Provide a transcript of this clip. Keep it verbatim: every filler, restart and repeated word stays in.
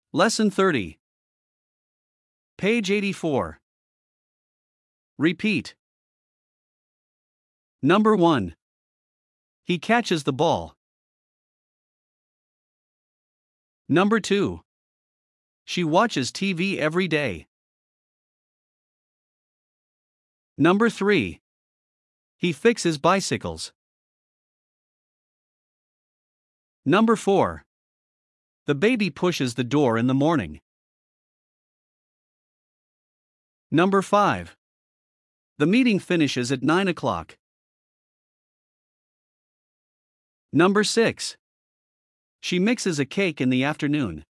Lesson thirty. Page eighty-four. Repeat. Number one. He catches the ball. Number two. She watches T V every day. Number three. He fixes bicycles. Number four. The baby pushes the door in the morning. Number five. The meeting finishes at nine o'clock. Number six. She mixes a cake in the afternoon.